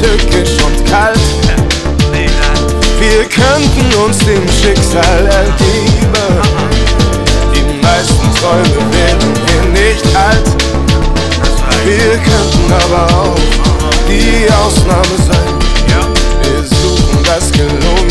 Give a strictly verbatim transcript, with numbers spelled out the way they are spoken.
tückisch und kalt. Wir könnten uns dem Schicksal ergeben. Die meisten Träume werden hier nicht alt. Wir könnten aber auch die Ausnahme sein. Wir suchen das Gelungene.